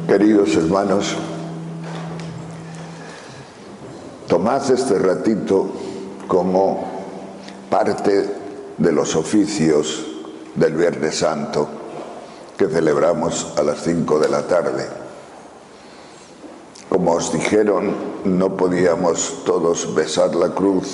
Queridos hermanos, tomad este ratito como parte de los oficios del Viernes Santo que celebramos a las 5 de la tarde. Como os dijeron, no podíamos todos besar la cruz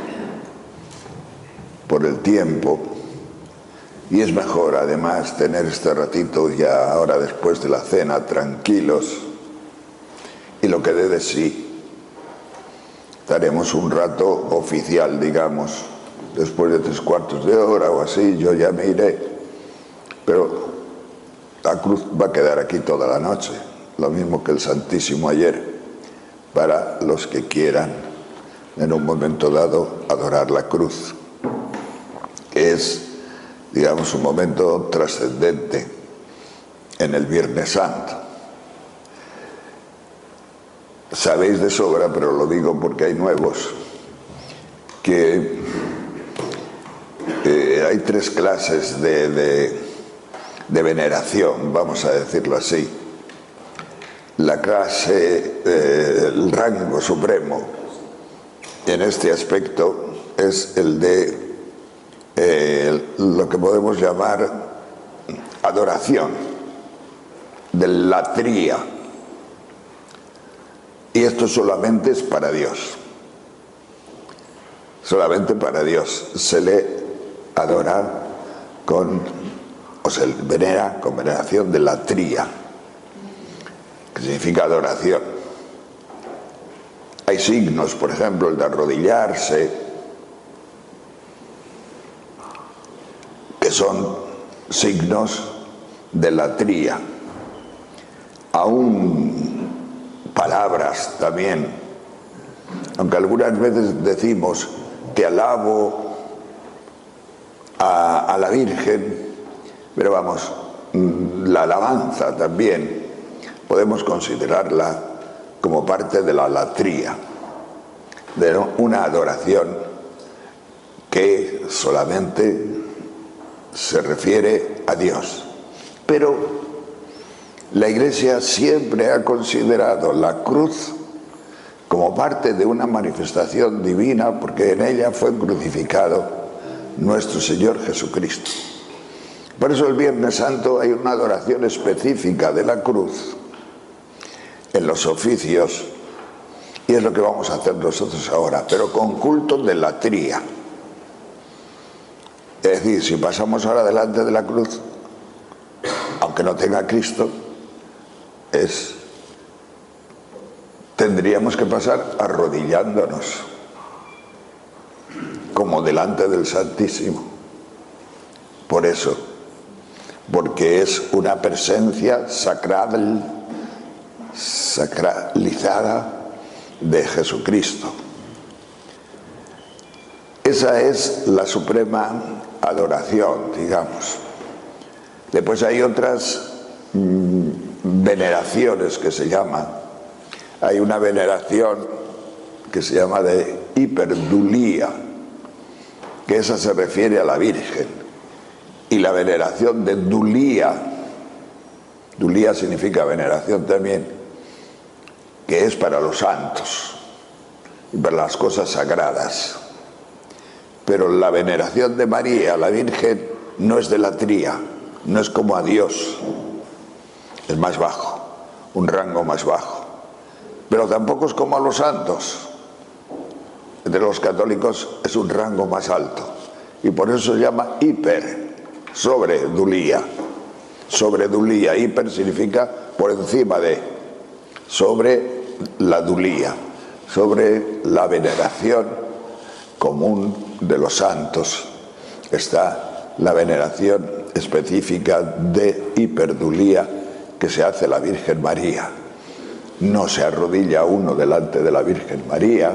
por el tiempo, y es mejor además tener este ratito ya ahora después de la cena tranquilos, y lo que dé de sí. Daremos un rato oficial, digamos, después de 3/4 de hora o así, yo ya me iré, pero la cruz va a quedar aquí toda la noche, lo mismo que el Santísimo ayer, para los que quieran en un momento dado adorar la cruz, que es, digamos, un momento trascendente en el Viernes Santo. Sabéis de sobra, pero lo digo porque hay nuevos, que hay 3 clases de veneración, vamos a decirlo así. La clase, el rango supremo en este aspecto es el de lo que podemos llamar adoración, de latría. Y esto solamente es para Dios. Solamente para Dios se le adora o se venera con veneración de latría, que significa adoración. Hay signos, por ejemplo, el de arrodillarse, que son signos de latría. Aún palabras también, aunque algunas veces decimos te alabo a la Virgen, pero vamos, la alabanza también podemos considerarla como parte de la latría, de una adoración que solamente se refiere a Dios. Pero la Iglesia siempre ha considerado la cruz como parte de una manifestación divina, porque en ella fue crucificado nuestro Señor Jesucristo. Por eso el Viernes Santo hay una adoración específica de la cruz en los oficios, y es lo que vamos a hacer nosotros ahora, pero con culto de latría. Es decir, si pasamos ahora delante de la cruz, aunque no tenga Cristo, tendríamos que pasar arrodillándonos, como delante del Santísimo. Por eso, porque es una presencia sacralizada de Jesucristo. Esa es la suprema adoración, digamos. Después hay otras veneraciones que se llaman. Hay una veneración que se llama de hiperdulía, que esa se refiere a la Virgen. Y la veneración de dulía, dulía significa veneración también, que es para los santos y para las cosas sagradas. Pero la veneración de María, la Virgen, no es de latría, no es como a Dios, es más bajo, un rango más bajo. Pero tampoco es como a los santos. Entre los católicos es un rango más alto, y por eso se llama hiper, sobre dulía. Sobre dulía, hiper significa por encima de, sobre la dulía, sobre la veneración común de los santos está la veneración específica de hiperdulía que se hace a la Virgen María. No se arrodilla uno delante de la Virgen María,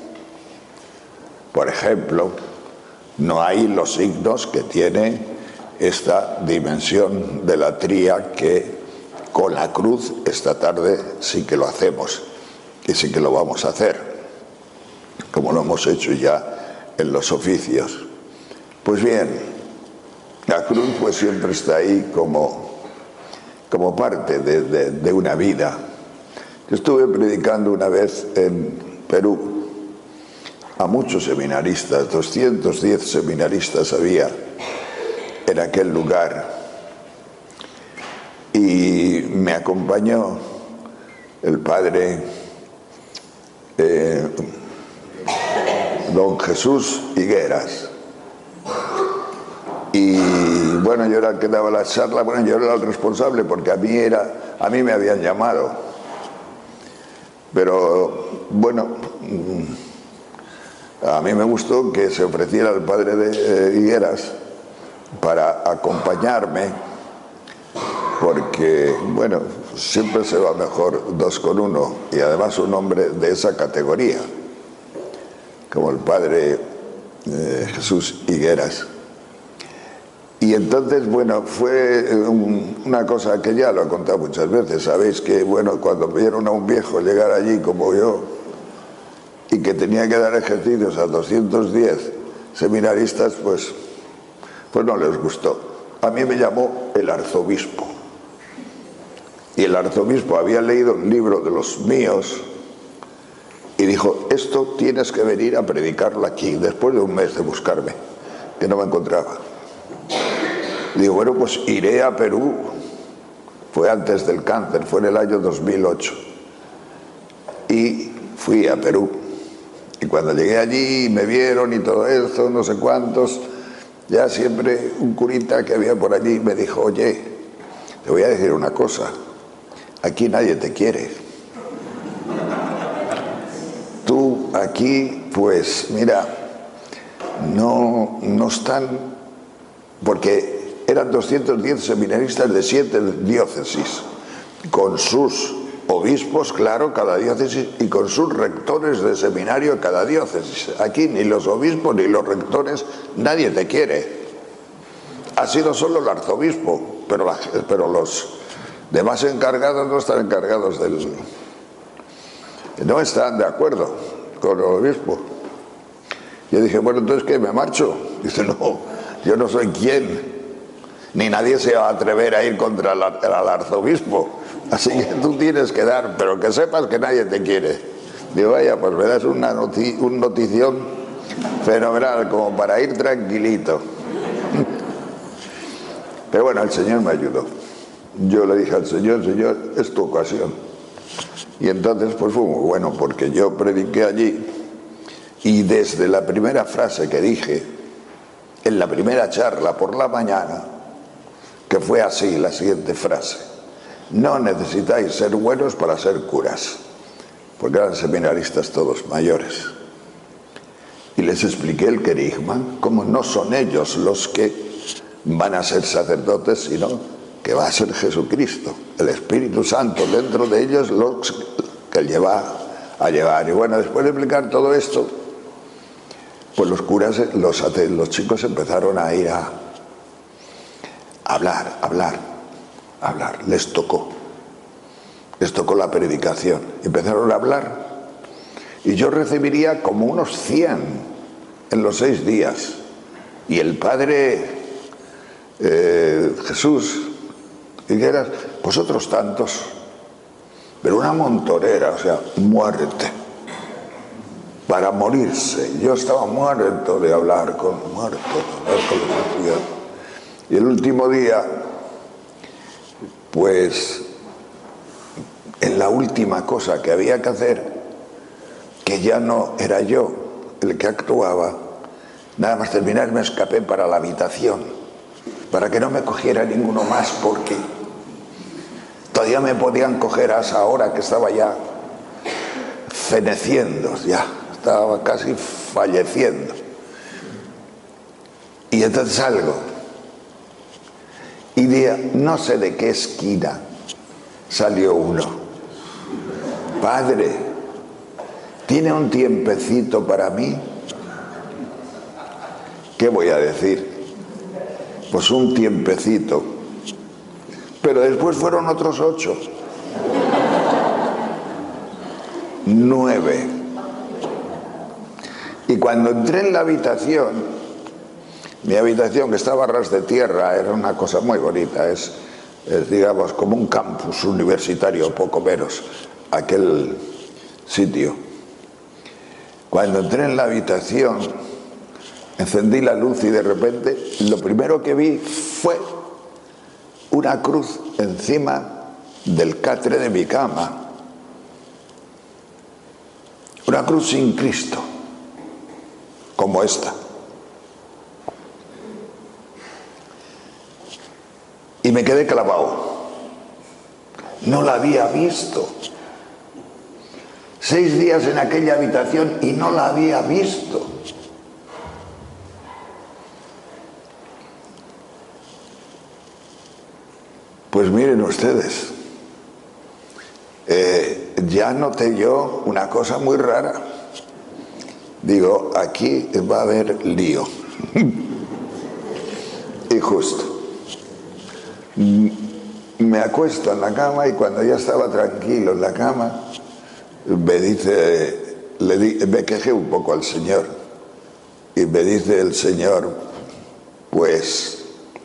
por ejemplo. No hay los signos que tiene esta dimensión de latría que con la cruz esta tarde sí que lo hacemos, y sí que lo vamos a hacer, como lo hemos hecho ya en los oficios. Pues bien, la cruz pues siempre está ahí como como parte de una vida. Yo estuve predicando una vez en Perú a muchos seminaristas, 210 seminaristas había en aquel lugar, y me acompañó el padre don Jesús Higueras. Y bueno, yo era el que daba la charla, bueno, yo era el responsable porque a mí me habían llamado. Pero bueno, a mí me gustó que se ofreciera el padre de Higueras para acompañarme, porque bueno, siempre se va mejor dos con uno, y además un hombre de esa categoría, como el padre Jesús Higueras. Y entonces, bueno, fue una cosa que ya lo he contado muchas veces. Sabéis que, bueno, cuando vieron a un viejo llegar allí como yo y que tenía que dar ejercicios a 210 seminaristas, pues no les gustó. A mí me llamó el arzobispo. Y el arzobispo había leído un libro de los míos y dijo: esto tienes que venir a predicarlo aquí, después de un mes de buscarme, que no me encontraba. Digo, bueno, pues iré a Perú. Fue antes del cáncer, fue en el año 2008. Y fui a Perú. Y cuando llegué allí me vieron y todo eso, no sé cuántos, ya siempre un curita que había por allí me dijo: oye, te voy a decir una cosa, aquí nadie te quiere. Tú aquí, pues mira, no están, porque eran 210 seminaristas de 7 diócesis, con sus obispos, claro, cada diócesis, y con sus rectores de seminario cada diócesis. Aquí ni los obispos ni los rectores, nadie te quiere. Ha sido solo el arzobispo, pero los demás encargados no están encargados no están de acuerdo con el obispo. Yo dije, bueno, entonces ¿qué? ¿Me marcho? Dice, no, yo no soy quien, ni nadie se va a atrever a ir contra el arzobispo, así que tú tienes que dar, pero que sepas que nadie te quiere. Digo, vaya, pues me das un notición fenomenal, como para ir tranquilito. Pero bueno, el Señor me ayudó. Yo le dije al Señor, Señor, es tu ocasión. Y entonces pues fue muy bueno, porque yo prediqué allí, y desde la primera frase que dije, en la primera charla por la mañana, que fue así, la siguiente frase: no necesitáis ser buenos para ser curas, porque eran seminaristas todos mayores. Y les expliqué el querigma, cómo no son ellos los que van a ser sacerdotes, sino que va a ser Jesucristo, el Espíritu Santo dentro de ellos, los que lleva a llevar. Y bueno, después de explicar todo esto, pues los curas, los chicos empezaron a ir a hablar. Les tocó la predicación. Empezaron a hablar y yo recibiría como unos 100 en los 6 días. Y el padre Jesús Higueras, pues otros tantos, pero una montonera, o sea, muerte, para morirse. Yo estaba muerto de hablar con los estudiantes. Y el último día, pues, en la última cosa que había que hacer, que ya no era yo el que actuaba, nada más terminar me escapé para la habitación, para que no me cogiera ninguno más, porque todavía me podían coger a esa hora que estaba ya feneciendo, ya estaba casi falleciendo. Y entonces salgo y no sé de qué esquina salió uno: padre, ¿tiene un tiempecito para mí? ¿Qué voy a decir? Pues un tiempecito. Pero después fueron otros 8, 9. Y cuando entré en la habitación, mi habitación, que estaba a ras de tierra, era una cosa muy bonita, es Es, digamos, como un campus universitario, poco menos, aquel sitio. Cuando entré en la habitación, encendí la luz y de repente lo primero que vi fue una cruz encima del catre de mi cama. Una cruz sin Cristo, como esta. Y me quedé clavado. No la había visto. 6 días en aquella habitación y no la había visto. Pues miren ustedes, ya noté yo una cosa muy rara. Digo, aquí va a haber lío. Y justo. Me acuesto en la cama y cuando ya estaba tranquilo en la cama, me quejé un poco al Señor. Y me dice el Señor, pues,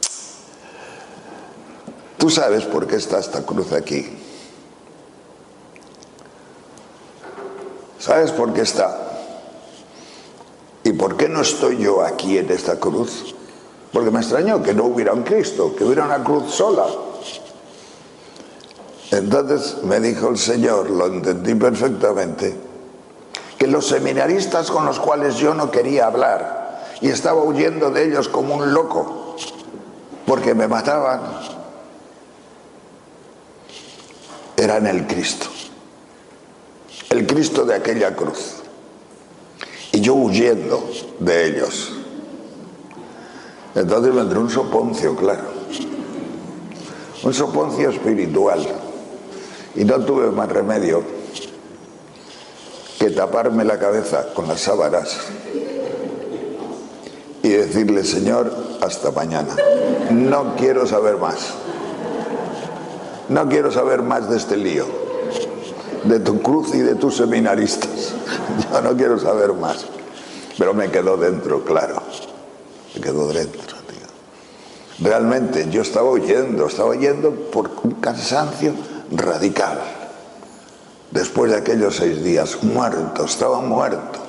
tú sabes por qué está esta cruz aquí. ¿Sabes por qué está? ¿Y por qué no estoy yo aquí en esta cruz? Porque me extrañó que no hubiera un Cristo, que hubiera una cruz sola. Entonces me dijo el Señor, lo entendí perfectamente, que los seminaristas con los cuales yo no quería hablar y estaba huyendo de ellos como un loco, porque me mataban, eran el Cristo de aquella cruz, y yo huyendo de ellos. Entonces me entró un soponcio, claro, un soponcio espiritual, y no tuve más remedio que taparme la cabeza con las sábanas y decirle, Señor, hasta mañana, no quiero saber más, no quiero saber más de este lío, de tu cruz y de tus seminaristas, yo no quiero saber más. Pero me quedó dentro, claro, me quedó dentro, tío. Realmente yo estaba huyendo por un cansancio radical. Después de aquellos 6 días, muerto, estaba muerto.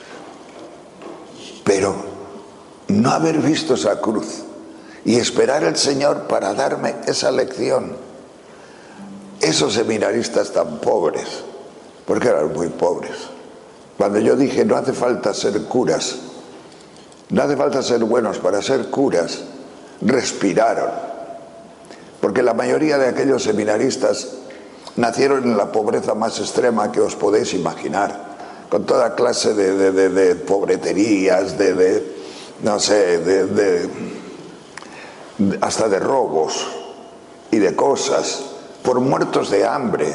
Pero no haber visto esa cruz y esperar al Señor para darme esa lección. Esos seminaristas tan pobres, porque eran muy pobres. Cuando yo dije, no hace falta ser curas, no hace falta ser buenos para ser curas, respiraron. Porque la mayoría de aquellos seminaristas nacieron en la pobreza más extrema que os podéis imaginar, con toda clase de pobreterías, no sé, hasta de robos y de cosas, por muertos de hambre,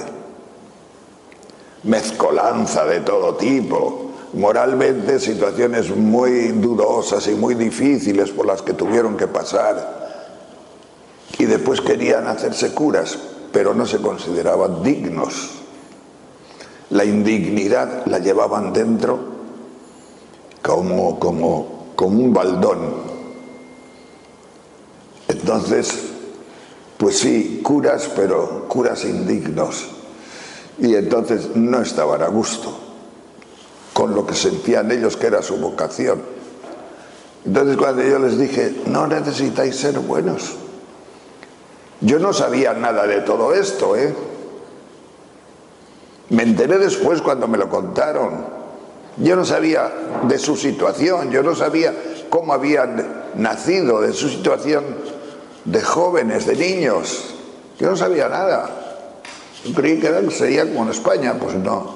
mezcolanza de todo tipo, moralmente situaciones muy dudosas y muy difíciles por las que tuvieron que pasar, y después querían hacerse curas, pero no se consideraban dignos. La indignidad la llevaban dentro como un baldón. Entonces, pues sí, curas, pero curas indignos. Y entonces no estaban a gusto con lo que sentían ellos que era su vocación. Entonces cuando yo les dije, no necesitáis ser buenos. Yo no sabía nada de todo esto, Me enteré después cuando me lo contaron. Yo no sabía de su situación, yo no sabía cómo habían nacido, de su situación de jóvenes, de niños. Yo no sabía nada. Yo creí que sería como en España, pues no.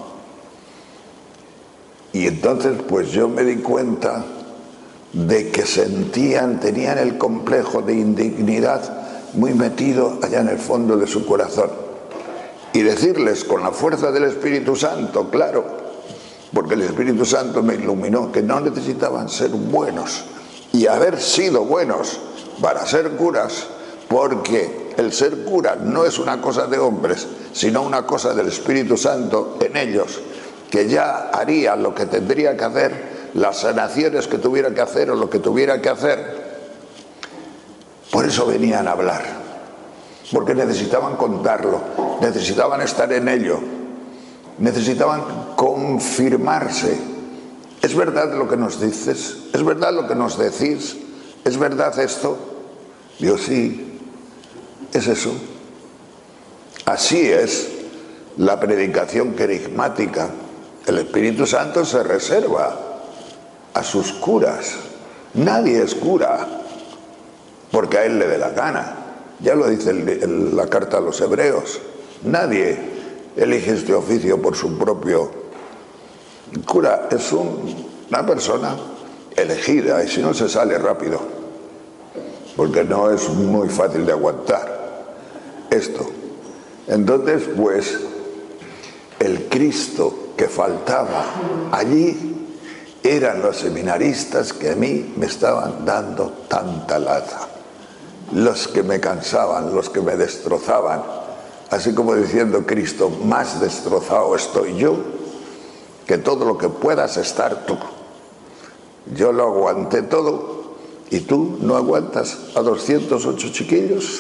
Y entonces pues yo me di cuenta de que tenían el complejo de indignidad muy metido allá en el fondo de su corazón. Y decirles con la fuerza del Espíritu Santo, claro, porque el Espíritu Santo me iluminó, que no necesitaban ser buenos y haber sido buenos para ser curas, porque el ser cura no es una cosa de hombres, sino una cosa del Espíritu Santo en ellos, que ya haría lo que tendría que hacer, las sanaciones que tuviera que hacer o lo que tuviera que hacer. Por eso venían a hablar. porque necesitaban contarlo, necesitaban estar en ello, necesitaban confirmarse. ¿Es verdad lo que nos dices? ¿Es verdad lo que nos decís? ¿Es verdad esto? Dios, sí, es eso. Así es la predicación querigmática. El Espíritu Santo se reserva a sus curas. Nadie es cura porque a él le dé la gana. Ya lo dice la carta a los Hebreos. Nadie elige este oficio por su propio. Cura es una persona elegida, y si no se sale rápido, porque no es muy fácil de aguantar esto. Entonces, pues, el Cristo que faltaba allí eran los seminaristas que a mí me estaban dando tanta lata, los que me cansaban, los que me destrozaban, así como diciendo Cristo, más destrozado estoy yo que todo lo que puedas estar tú. Yo lo aguanté todo y tú no aguantas a 208 chiquillos.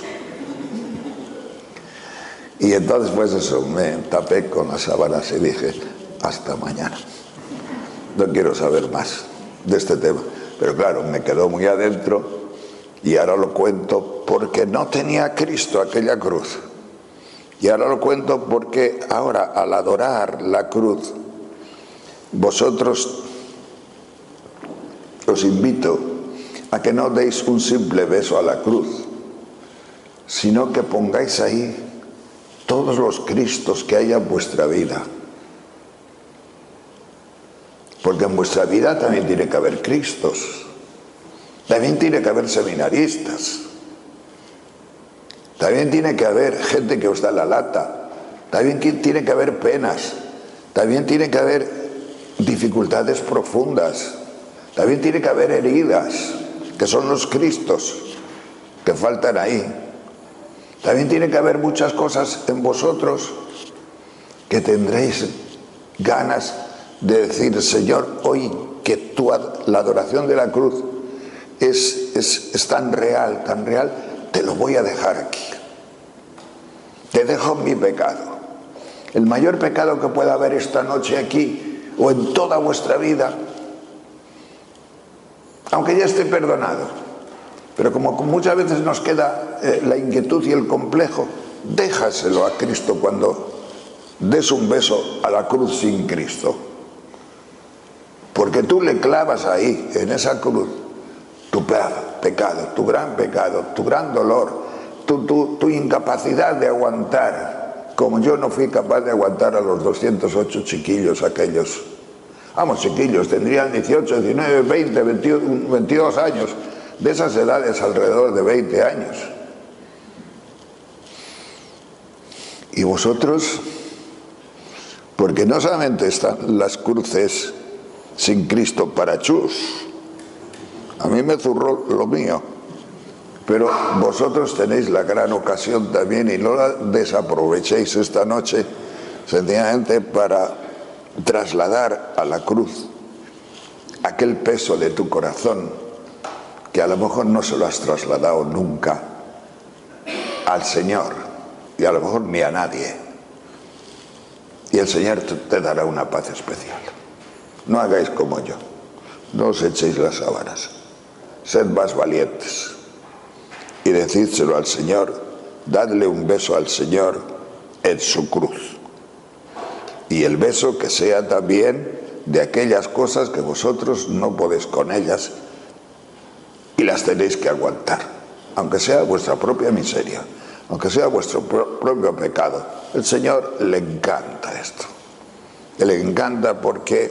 Y entonces pues eso, me tapé con las sábanas y dije, hasta mañana. No quiero saber más de este tema. Pero claro, me quedó muy adentro y ahora lo cuento porque no tenía a Cristo aquella cruz. Y ahora lo cuento porque ahora al adorar la cruz, vosotros os invito a que no deis un simple beso a la cruz, sino que pongáis ahí todos los Cristos que haya en vuestra vida. Porque en vuestra vida también tiene que haber Cristos, también tiene que haber seminaristas, también tiene que haber gente que os da la lata, también tiene que haber penas, también tiene que haber dificultades profundas, también tiene que haber heridas, que son los Cristos que faltan ahí. También tiene que haber muchas cosas en vosotros que tendréis ganas de decir, Señor, hoy que la adoración de la cruz es tan real, te lo voy a dejar aquí. Te dejo mi pecado. El mayor pecado que pueda haber esta noche aquí o en toda vuestra vida, aunque ya esté perdonado. Pero como muchas veces nos queda la inquietud y el complejo, déjaselo a Cristo cuando des un beso a la cruz sin Cristo. Porque tú le clavas ahí, en esa cruz, tu pecado, tu gran dolor, tu incapacidad de aguantar, como yo no fui capaz de aguantar a los 208 chiquillos aquellos. Vamos, chiquillos, tendrían 18, 19, 20, 21, 22 años. De esas edades alrededor de 20 años. Y vosotros, porque no solamente están las cruces sin Cristo para chus, a mí me zurró lo mío, pero vosotros tenéis la gran ocasión también y no la desaprovechéis esta noche sencillamente para trasladar a la cruz aquel peso de tu corazón que a lo mejor no se lo has trasladado nunca al Señor y a lo mejor ni a nadie. Y el Señor te dará una paz especial. No hagáis como yo, no os echéis las sábanas, sed más valientes y decídselo al Señor, dadle un beso al Señor en su cruz. Y el beso que sea también de aquellas cosas que vosotros no podéis con ellas y las tenéis que aguantar, aunque sea vuestra propia miseria, aunque sea vuestro propio pecado. El Señor le encanta esto, le encanta porque...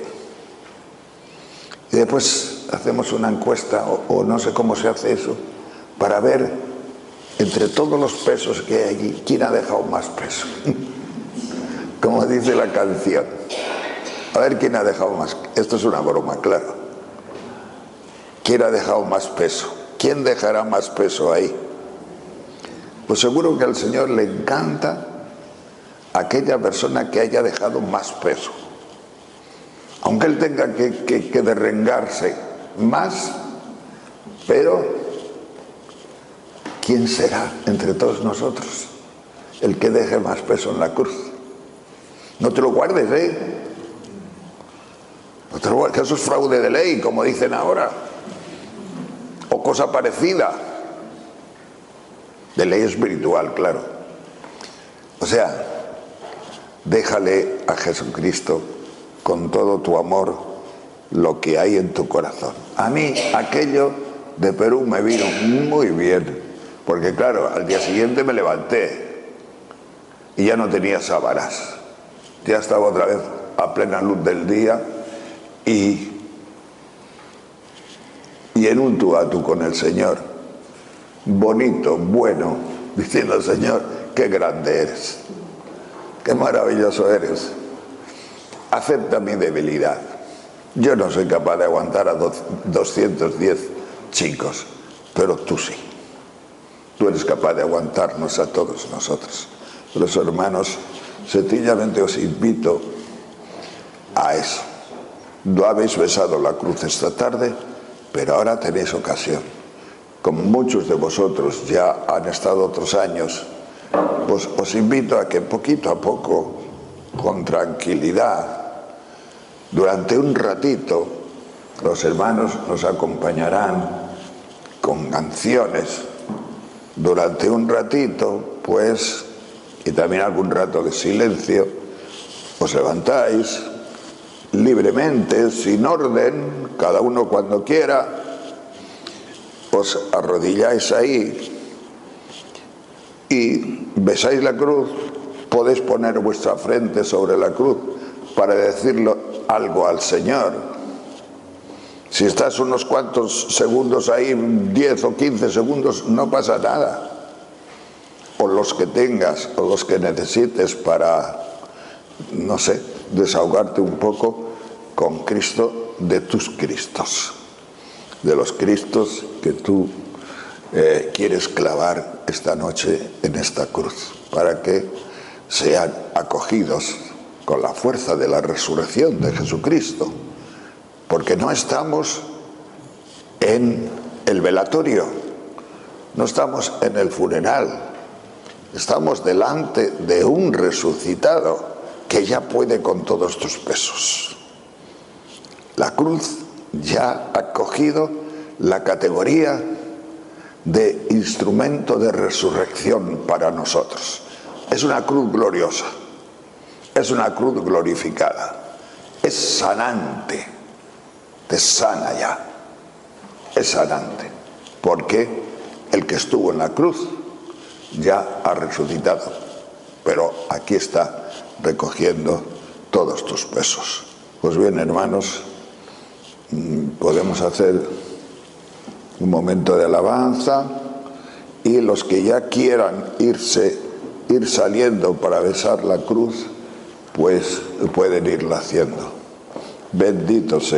Y después hacemos una encuesta, o no sé cómo se hace eso, para ver entre todos los pesos que hay allí, quién ha dejado más peso. Como dice la canción, a ver quién ha dejado más. Esto es una broma, claro. ¿Quién ha dejado más peso? ¿Quién dejará más peso ahí? Pues seguro que al Señor le encanta aquella persona que haya dejado más peso. Aunque Él tenga que derrengarse más, pero ¿quién será entre todos nosotros? el que deje más peso en la cruz. No te lo guardes, no te lo guardes, que eso es fraude de ley, como dicen ahora, o cosa parecida, de ley espiritual, claro. O sea, déjale a Jesucristo con todo tu amor lo que hay en tu corazón. A mí aquello de Perú me vino muy bien, porque claro, al día siguiente me levanté y ya no tenía sábanas, ya estaba otra vez a plena luz del día y en un tú a tú con el Señor, bonito, bueno, diciendo: Señor, qué grande eres, qué maravilloso eres, acepta mi debilidad. Yo no soy capaz de aguantar a 210 chicos, pero tú sí. Tú eres capaz de aguantarnos a todos nosotros. Por eso, hermanos, sencillamente os invito a eso. No habéis besado la cruz esta tarde, pero ahora tenéis ocasión. Como muchos de vosotros ya han estado otros años, pues os invito a que poquito a poco, con tranquilidad, durante un ratito, los hermanos nos acompañarán con canciones. Durante un ratito, pues, y también algún rato de silencio, os levantáis libremente, sin orden, cada uno cuando quiera, os arrodilláis ahí y besáis la cruz. Podéis poner vuestra frente sobre la cruz para decirlo algo al Señor. Si estás unos cuantos segundos ahí, 10 o 15 segundos, no pasa nada. O los que tengas, o los que necesites para, no sé, desahogarte un poco con Cristo, de tus Cristos, de los Cristos que tú quieres clavar esta noche en esta cruz, para que sean acogidos con la fuerza de la resurrección de Jesucristo, porque no estamos en el velatorio, no estamos en el funeral, estamos delante de un resucitado que ya puede con todos tus pesos. La cruz ya ha cogido la categoría de instrumento de resurrección para nosotros. Es una cruz gloriosa, es una cruz glorificada, es sanante, te sana ya, es sanante, porque el que estuvo en la cruz ya ha resucitado, pero aquí está recogiendo todos tus pesos. Pues bien, hermanos, podemos hacer un momento de alabanza, y los que ya quieran ir saliendo para besar la cruz, pues pueden irla haciendo. Bendito sea.